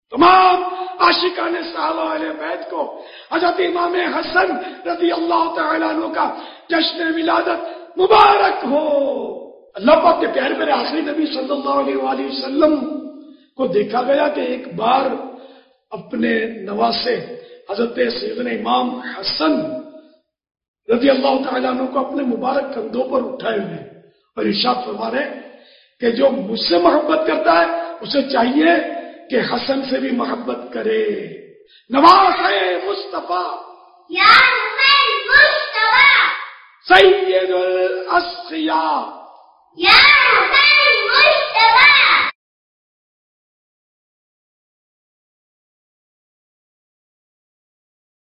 तमाम आशिकाने साहबा वाले बैत को हजरत इमाम हसन रज़ी अल्लाह तआला अन्हु का जश्न विलादत मुबारक हो। अल्लाह पाक के प्यारे मेरे आखिरी नबी सल्लल्लाहु अलैहि वसल्लम को देखा गया कि एक बार अपने नवासे हजरत सैयदना इमाम हसन रज़ी अल्लाह तआला अन्हु को अपने मुबारक कंधों पर उठाए हुए और इरशाद फरमा रहे कि जो मुझसे मोहब्बत करता है उसे चाहिए कि हसन से भी मोहब्बत करे। नवासे मुस्तफा या हुसैन मुस्तफा सैयदुल अस्फिया या हुसैन मुस्तफा